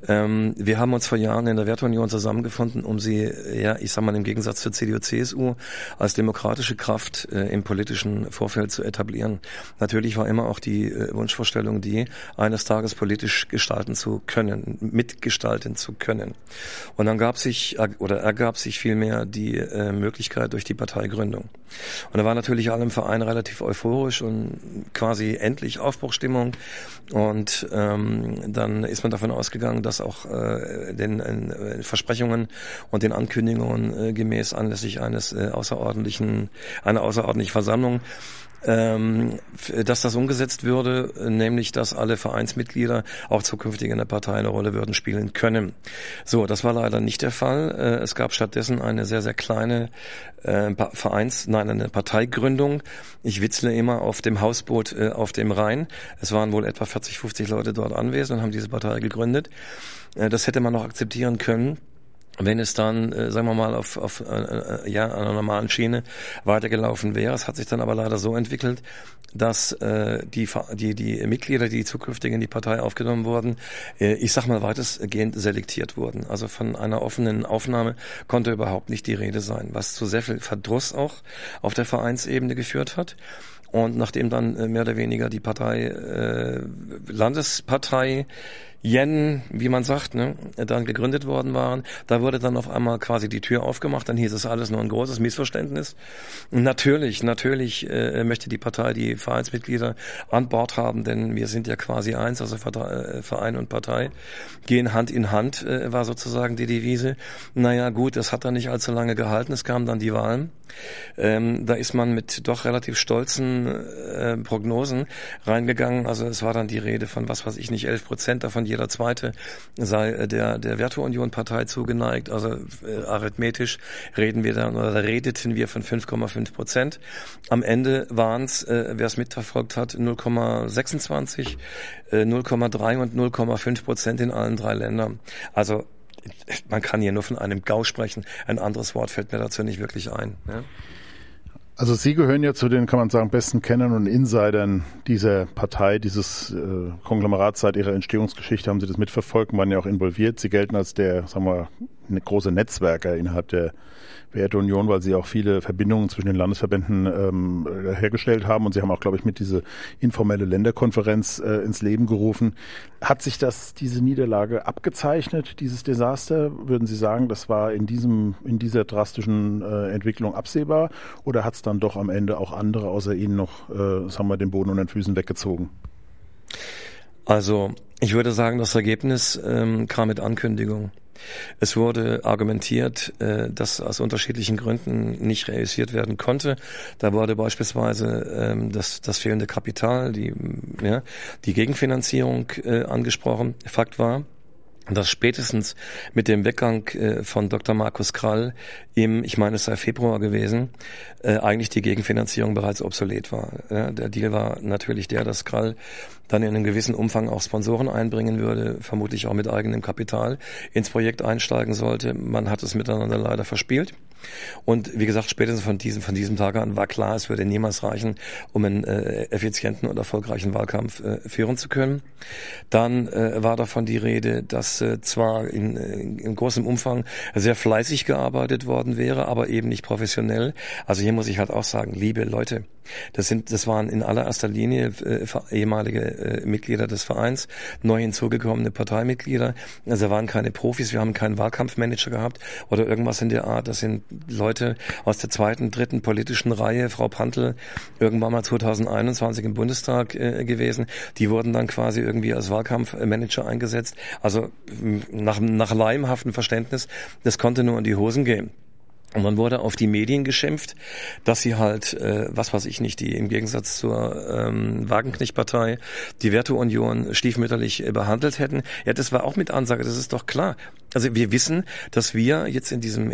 Wir haben uns vor Jahren in der Werteunion zusammengefunden, um sie, ja, ich sag mal im Gegensatz zur CDU, CSU, als demokratische Kraft im politischen Vorfeld zu etablieren. Natürlich war immer auch die Wunschvorstellung die, eines Tages politisch gestalten zu können, mitgestalten zu können. Und dann ergab sich vielmehr die Möglichkeit durch die Parteigründung. Und da war natürlich alle im Verein relativ euphorisch und quasi endlich Aufbruchstimmung. Und dann ist man davon ausgegangen, dass auch den Versprechungen und den Ankündigungen gemäß anlässlich einer außerordentlichen Versammlung, dass das umgesetzt würde, nämlich dass alle Vereinsmitglieder auch zukünftig in der Partei eine Rolle würden spielen können. So, das war leider nicht der Fall. Es gab stattdessen eine sehr, sehr kleine eine Parteigründung. Ich witzle immer auf dem Hausboot auf dem Rhein. Es waren wohl etwa 40, 50 Leute dort anwesend und haben diese Partei gegründet. Das hätte man noch akzeptieren können, wenn es dann, sagen wir mal, auf einer normalen Schiene weitergelaufen wäre. Es hat sich dann aber leider so entwickelt, dass die Mitglieder, die zukünftig in die Partei aufgenommen wurden, ich sag mal weitestgehend selektiert wurden. Also von einer offenen Aufnahme konnte überhaupt nicht die Rede sein, was zu sehr viel Verdruss auch auf der Vereinsebene geführt hat. Und nachdem dann mehr oder weniger die Landespartei wie man sagt, ne, dann gegründet worden waren, da wurde dann auf einmal quasi die Tür aufgemacht, dann hieß es alles nur ein großes Missverständnis. Natürlich möchte die Partei die Vereinsmitglieder an Bord haben, denn wir sind ja quasi eins, also Verein und Partei gehen Hand in Hand, war sozusagen die Devise. Naja gut, das hat dann nicht allzu lange gehalten, es kamen dann die Wahlen. Da ist man mit doch relativ stolzen Prognosen reingegangen, also es war dann die Rede von, 11%, davon jeder Zweite sei der Werteunion-Partei zugeneigt. Also arithmetisch redeten wir von 5,5%. Am Ende waren es, wer es mitverfolgt hat, 0,26, 0,3 und 0,5% in allen 3 Ländern. Also man kann hier nur von einem GAU sprechen. Ein anderes Wort fällt mir dazu nicht wirklich ein. Ja? Also Sie gehören ja zu den, kann man sagen, besten Kennern und Insidern dieser Partei, dieses Konglomerats. Seit Ihrer Entstehungsgeschichte haben Sie das mitverfolgt, waren ja auch involviert. Sie gelten als der, sagen wir, eine große Netzwerker innerhalb der Werteunion, weil Sie auch viele Verbindungen zwischen den Landesverbänden hergestellt haben. Und Sie haben auch, glaube ich, mit diese informelle Länderkonferenz ins Leben gerufen. Hat sich diese Niederlage abgezeichnet, dieses Desaster? Würden Sie sagen, das war in dieser drastischen Entwicklung absehbar? Oder hat es dann doch am Ende auch andere außer Ihnen noch, den Boden unter den Füßen weggezogen? Also ich würde sagen, das Ergebnis kam mit Ankündigung. Es wurde argumentiert, dass aus unterschiedlichen Gründen nicht realisiert werden konnte. Da wurde beispielsweise das fehlende Kapital, die Gegenfinanzierung angesprochen. Fakt war, dass spätestens mit dem Weggang von Dr. Markus Krall ich meine, es sei Februar gewesen, eigentlich die Gegenfinanzierung bereits obsolet war. Ja, der Deal war natürlich dass Krall dann in einem gewissen Umfang auch Sponsoren einbringen würde, vermutlich auch mit eigenem Kapital ins Projekt einsteigen sollte. Man hat es miteinander leider verspielt. Und wie gesagt, spätestens von diesem Tag an war klar, es würde niemals reichen, um einen effizienten und erfolgreichen Wahlkampf führen zu können. Dann war davon die Rede, dass zwar in großem Umfang sehr fleißig gearbeitet worden wäre, aber eben nicht professionell. Also hier muss ich halt auch sagen, liebe Leute, das waren in allererster Linie ehemalige Mitglieder des Vereins, neu hinzugekommene Parteimitglieder. Also waren keine Profis, wir haben keinen Wahlkampfmanager gehabt oder irgendwas in der Art. Das sind Leute aus der 2., 3. politischen Reihe, Frau Pantl, irgendwann mal 2021 im Bundestag gewesen. Die wurden dann quasi irgendwie als Wahlkampfmanager eingesetzt. Also nach leimhaftem Verständnis, das konnte nur in die Hosen gehen. Und dann wurde auf die Medien geschimpft, dass sie halt, die im Gegensatz zur Wagenknecht-Partei die Werteunion stiefmütterlich behandelt hätten. Ja, das war auch mit Ansage, das ist doch klar. Also wir wissen, dass wir jetzt in diesem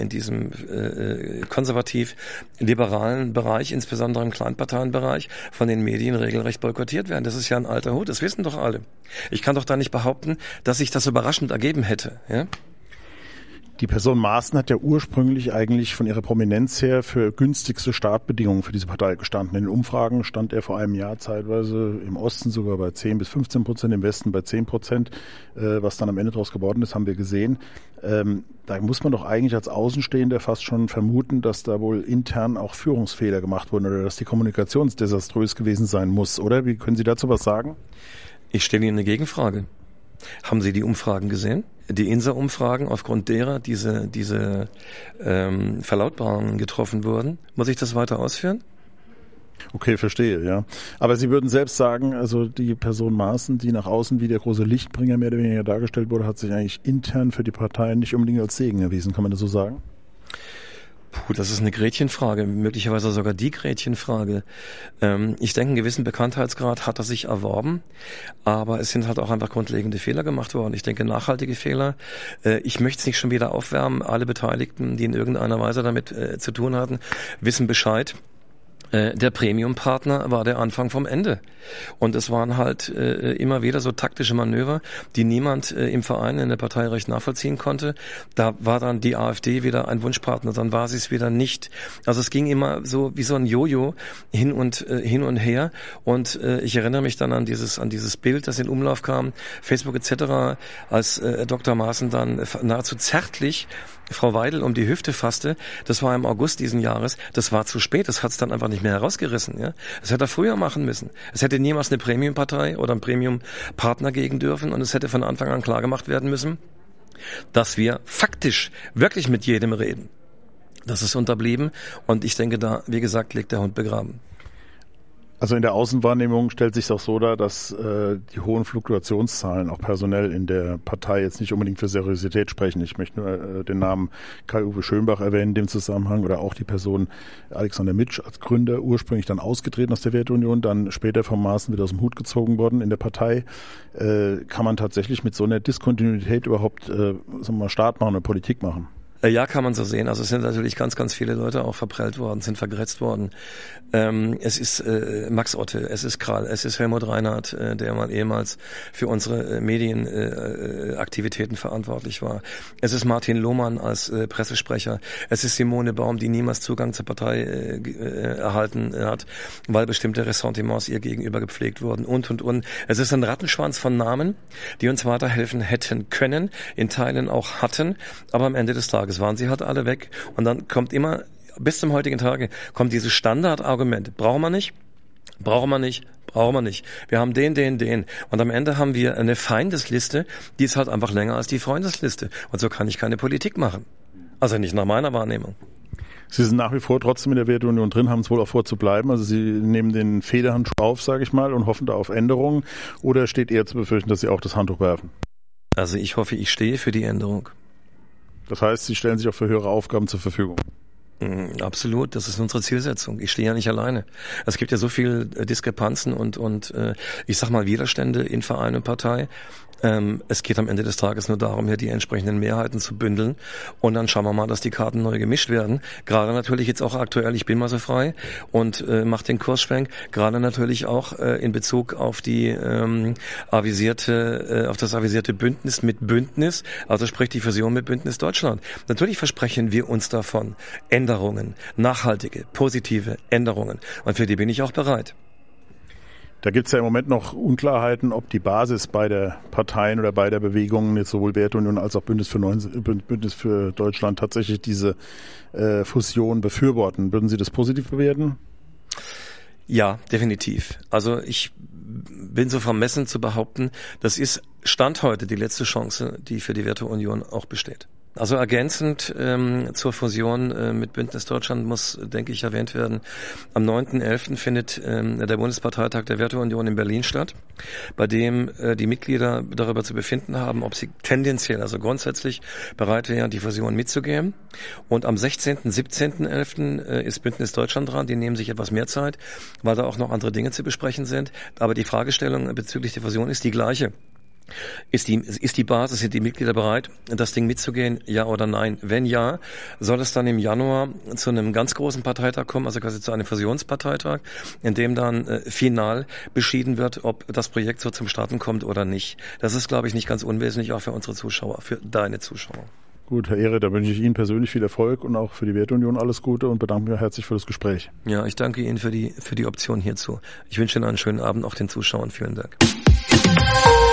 konservativ-liberalen Bereich, insbesondere im Kleinparteienbereich, von den Medien regelrecht boykottiert werden. Das ist ja ein alter Hut, das wissen doch alle. Ich kann doch da nicht behaupten, dass sich das überraschend ergeben hätte, ja? Die Person Maaßen hat ja ursprünglich eigentlich von ihrer Prominenz her für günstigste Startbedingungen für diese Partei gestanden. In den Umfragen stand er vor einem Jahr zeitweise im Osten sogar bei 10-15%, im Westen bei 10%. Was dann am Ende daraus geworden ist, haben wir gesehen. Da muss man doch eigentlich als Außenstehender fast schon vermuten, dass da wohl intern auch Führungsfehler gemacht wurden oder dass die Kommunikation desaströs gewesen sein muss, oder? Wie können Sie dazu was sagen? Ich stelle Ihnen eine Gegenfrage. Haben Sie die Umfragen gesehen? Die INSA-Umfragen, aufgrund derer diese Verlautbarungen getroffen wurden. Muss ich das weiter ausführen? Okay, verstehe, ja. Aber Sie würden selbst sagen, also die Person Maaßen, die nach außen wie der große Lichtbringer mehr oder weniger dargestellt wurde, hat sich eigentlich intern für die Partei nicht unbedingt als Segen erwiesen. Kann man das so sagen? Puh, das ist eine Gretchenfrage, möglicherweise sogar die Gretchenfrage. Ich denke, einen gewissen Bekanntheitsgrad hat er sich erworben, aber es sind halt auch einfach grundlegende Fehler gemacht worden. Ich denke, nachhaltige Fehler. Ich möchte es nicht schon wieder aufwärmen. Alle Beteiligten, die in irgendeiner Weise damit zu tun hatten, wissen Bescheid. Der Premium-Partner war der Anfang vom Ende. Und es waren halt immer wieder so taktische Manöver, die niemand im Verein, in der Partei recht nachvollziehen konnte. Da war dann die AfD wieder ein Wunschpartner, dann war sie es wieder nicht. Also es ging immer so wie so ein Jojo hin und her. Und ich erinnere mich dann an dieses Bild, das in Umlauf kam, Facebook etc., als Dr. Maaßen dann nahezu zärtlich Frau Weidel um die Hüfte fasste. Das war im August diesen Jahres. Das war zu spät. Das hat es dann einfach nicht mehr herausgerissen. Ja? Das hätte er früher machen müssen. Es hätte niemals eine Premium-Partei oder ein Premium-Partner gegen dürfen und es hätte von Anfang an klar gemacht werden müssen, dass wir faktisch wirklich mit jedem reden. Das ist unterblieben und ich denke, da, wie gesagt, liegt der Hund begraben. Also in der Außenwahrnehmung stellt sich auch so dar, dass die hohen Fluktuationszahlen auch personell in der Partei jetzt nicht unbedingt für Seriosität sprechen. Ich möchte nur den Namen Kai-Uwe Schönbach erwähnen in dem Zusammenhang oder auch die Person Alexander Mitsch als Gründer, ursprünglich dann ausgetreten aus der Werteunion, dann später vom Maaßen wieder aus dem Hut gezogen worden in der Partei. Kann man tatsächlich mit so einer Diskontinuität überhaupt sagen wir mal, Staat machen oder Politik machen? Ja, kann man so sehen. Also es sind natürlich ganz, ganz viele Leute auch verprellt worden, sind vergrätzt worden. Es ist Max Otte, es ist Krall, es ist Helmut Reinhardt, der mal ehemals für unsere Medienaktivitäten verantwortlich war. Es ist Martin Lohmann als Pressesprecher. Es ist Simone Baum, die niemals Zugang zur Partei erhalten hat, weil bestimmte Ressentiments ihr gegenüber gepflegt wurden und. Es ist ein Rattenschwanz von Namen, die uns weiterhelfen hätten können, in Teilen auch hatten, aber am Ende des Tages waren sie halt alle weg. Und dann kommt immer, bis zum heutigen Tage, kommt dieses Standardargument. Brauchen wir nicht. Wir haben den. Und am Ende haben wir eine Feindesliste, die ist halt einfach länger als die Freundesliste. Und so kann ich keine Politik machen. Also nicht nach meiner Wahrnehmung. Sie sind nach wie vor trotzdem in der Werteunion drin, haben es wohl auch vor zu bleiben. Also Sie nehmen den Federhandschuh auf, sage ich mal, und hoffen da auf Änderungen. Oder steht eher zu befürchten, dass Sie auch das Handtuch werfen? Also ich hoffe, ich stehe für die Änderung. Das heißt, Sie stellen sich auch für höhere Aufgaben zur Verfügung? Absolut, das ist unsere Zielsetzung. Ich stehe ja nicht alleine. Es gibt ja so viel Diskrepanzen und ich sag mal Widerstände in Verein und Partei. Es geht am Ende des Tages nur darum, hier die entsprechenden Mehrheiten zu bündeln und dann schauen wir mal, dass die Karten neu gemischt werden. Gerade natürlich jetzt auch aktuell, ich bin mal so frei und mache den Kursschwenk, gerade natürlich auch in Bezug auf die auf das avisierte Bündnis mit Bündnis, also sprich die Fusion mit Bündnis Deutschland. Natürlich versprechen wir uns davon Änderungen, nachhaltige, positive Änderungen und für die bin ich auch bereit. Da gibt es ja im Moment noch Unklarheiten, ob die Basis beider Parteien oder beider Bewegungen, jetzt sowohl Werteunion als auch Bündnis für Deutschland, tatsächlich diese Fusion befürworten. Würden Sie das positiv bewerten? Ja, definitiv. Also ich bin so vermessen zu behaupten, das ist Stand heute die letzte Chance, die für die Werteunion auch besteht. Also ergänzend zur Fusion mit Bündnis Deutschland muss, denke ich, erwähnt werden, am 9.11. findet der Bundesparteitag der Werteunion in Berlin statt, bei dem die Mitglieder darüber zu befinden haben, ob sie tendenziell, also grundsätzlich bereit wären, die Fusion mitzugehen. Und am 16., 17.11. Ist Bündnis Deutschland dran, die nehmen sich etwas mehr Zeit, weil da auch noch andere Dinge zu besprechen sind. Aber die Fragestellung bezüglich der Fusion ist die gleiche. Ist die Basis, sind die Mitglieder bereit, das Ding mitzugehen, ja oder nein? Wenn ja, soll es dann im Januar zu einem ganz großen Parteitag kommen, also quasi zu einem Fusionsparteitag, in dem dann final beschieden wird, ob das Projekt so zum Starten kommt oder nicht. Das ist, glaube ich, nicht ganz unwesentlich, auch für unsere Zuschauer, für deine Zuschauer. Gut, Herr Ehre, da wünsche ich Ihnen persönlich viel Erfolg und auch für die Werteunion alles Gute und bedanke mich herzlich für das Gespräch. Ja, ich danke Ihnen für die Option hierzu. Ich wünsche Ihnen einen schönen Abend, auch den Zuschauern. Vielen Dank.